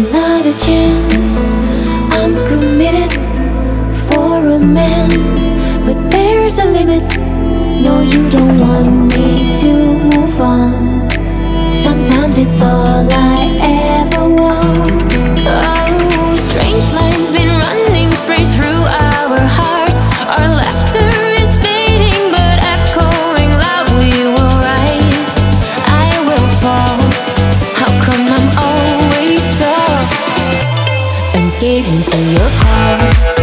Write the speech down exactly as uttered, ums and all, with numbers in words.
Another chance, I'm committed for romance, but there's a limit. No, you don't want me to move on. Sometimes it's all I ever want. Oh, strange lines been running straight through our hearts. Our laughter is fading but echoing loud. We will rise, I will fall. How come I'm always soft and get into your car?